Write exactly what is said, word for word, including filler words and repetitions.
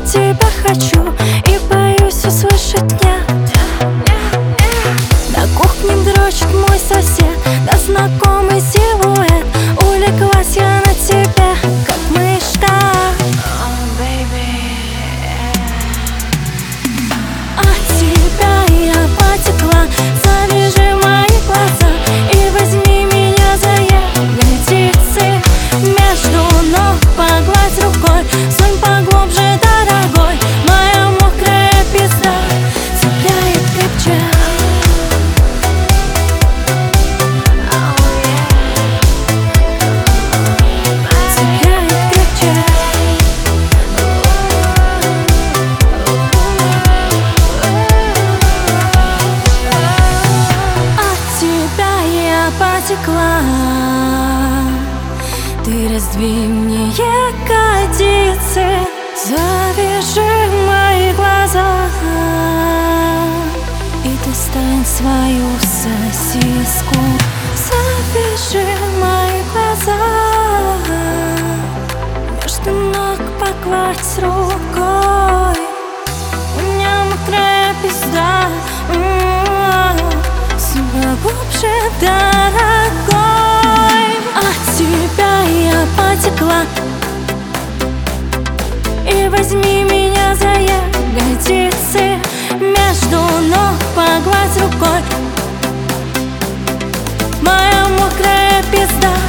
тебя хочу и боюсь услышать нет. На кухне дрочит мой сосед, да знакомый силуэт. Улеглась я на тебя, как мышка. Oh, baby. От тебя я потекла, завяжи мои глаза и возьми меня за ягодицы. Между ног погладь рукой, сунь поглубже, дорогой. Моя мокрая пизда цепляет крепче. Потекла, ты раздвинь мне ягодицы, завяжи мои глаза и достань свою сосиску. Завяжи мои глаза, между ног погладь рукой. У меня мокрая пизда, глубже, дорогой. От тебя я потекла и возьми меня за ягодицы. Между ног погладь рукой. Моя мокрая пизда